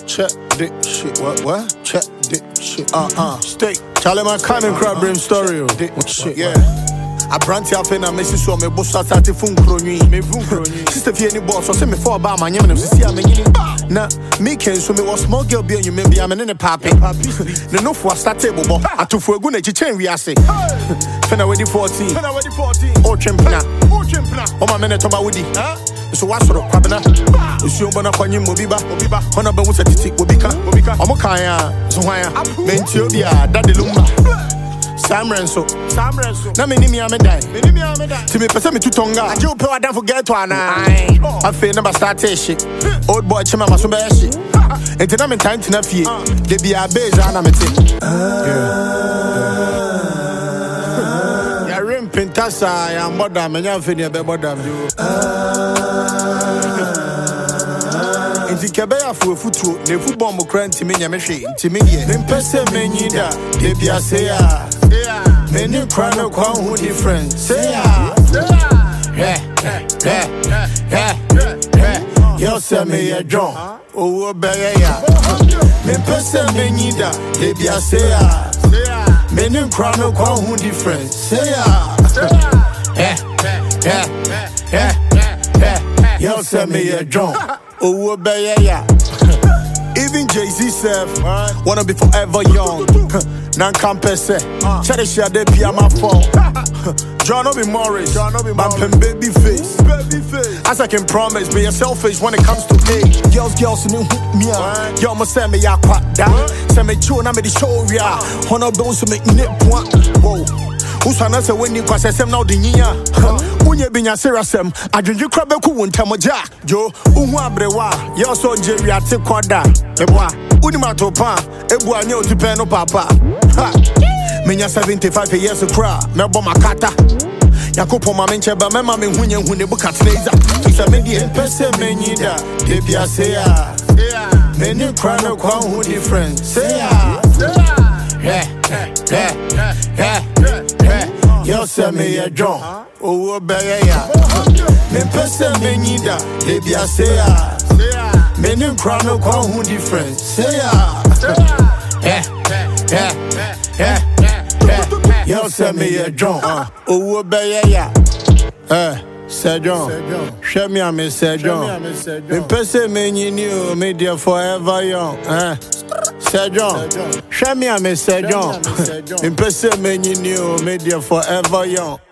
check this shit. What? Check this shit. Stay. Charlie, my kind crab brain story. Shit, yeah. I brand up in a message so me boss started phone crony. Sister if any boss or send me for about my name and see I'm in. Now, me can so me was small girl being you maybe I'm in a papi. No for start table, but I took for a good chain we are say. Fena wedi 14. Oh chempna. Oh my minute about Woody. So what sort of crabna? You see on kwa nyim obiba. Ona ba wusa titik obika. Omo kan ya. So why ya? Mentio bia daddy lumba. Sam Renso. Na me ni mi amedai. Ti me pese me tutonga. Aje o pe wa dan forget to ana. I feel never start shit. Old boy chema maso be shit. Enti na me time tina fie. De bia beja na me te. Ya rim pintasa ya moda me nya fe ni be moda me. Enti kebe ya fu futuo. Ne fu bomb kra enti me nya me hwe. Enti me die. Me pese me nyida. De bia se ya. Many cry no quite who different. Say you say me a drum. Oh, obey ya. Me person me nida. Baby, I say many cry no quite who different. Say you say me a drum. Oh, obey ya. Even Jay-Z self wanna be forever young. Nan campese, shade shade pia my phone. John Obi Morris, my pen baby face. As I can promise, be a selfish when it comes to age. Girls, new me up. Yo, must send me ya quack down. Send me tune, I'm the show ya. Honor bones to make nip one. Whoa. Usana se when you pass SM now the nia. Unye binya serasem. I drink you crab ku untamoja. Jo, unwa brewa. Yo so Jerry ate kwada. Ebwa, unima topa. Ebwa nye otipeno papa. Menya 75 years of cry. Mebo makata. Yakopo mamenche ba mema me hunye bukatreza. Isa media pese menyida. Debia seya. Many cry no kwa who different. Seya. You say me a drum. Oh, obey ya. Me pese me nida. Baby, I say many cry no kwa who different. Say you say me a drum. Oh, obey ya. Say John. Show me a me say John. Me pese me new media forever young. Say John. Show me a me say John. Me pese me new media forever young.